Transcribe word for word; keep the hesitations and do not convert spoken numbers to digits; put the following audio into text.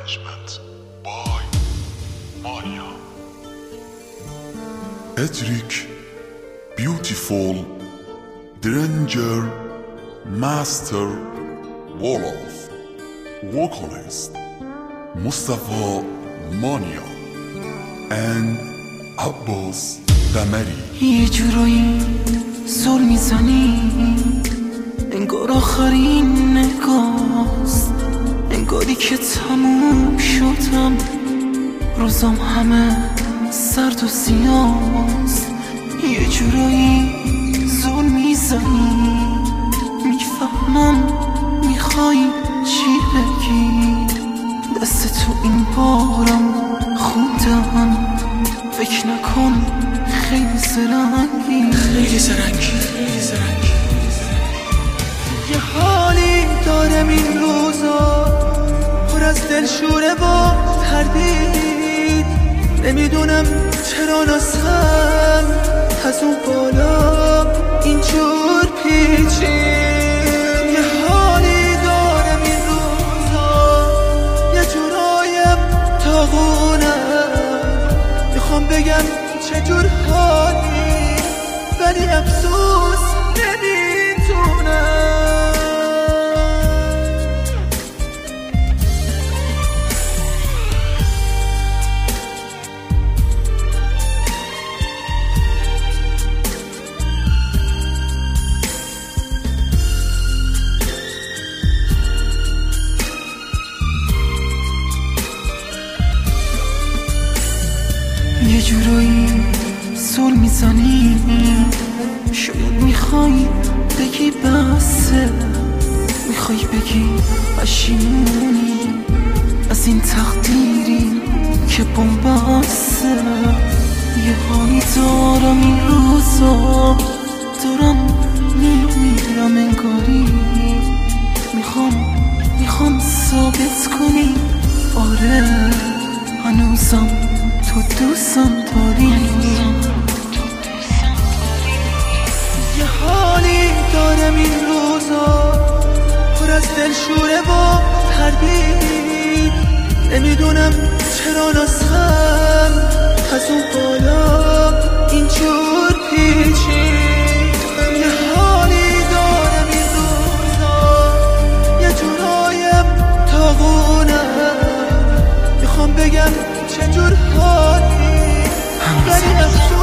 management by Mania. Edric, beautiful, Dranger, master, Wolof, vocalist, Mustafa Mania and Abbas Damari. یه جورایی زل میزنی انگار آخرین نگاست، انگاری که تموم شدم روزام همه سرد و سیاست. یه جورایی زل میزنی میفهمم میخوای چی بگی، دست تو این بارم خوندم فکر نکن خیلی زرنگی خیلی زرنگی خیلی زرنگی یه حالی دارم این روزا پر از دلشوره و تردید، نمیدونم چرا ناسم از اون بالا اینجور پیچید. یه حالی دارم این روزا یه جورایم تاغونم، میخوام بگم چجور حالی ولی افسوس نمیتونم. یه جورایی زل میزنی شاید میخوای بگی بسه، میخوای بگی پشیمونی از این تقدیری که بنبسته. یه حالی دارم این روزا دارم میمیرم انگاری، میخوام میخوام ثابت کنی آره هنوزم تو دوستم داری. یه حالی دارم این روزا پر از دلشوره و تردید، نمیدونم چرا ناسم از اون بالا اینجور پیچید. یه حالی دارم این روزا یه جورایم تاغونم، میخوام بگم چجور حالی ولی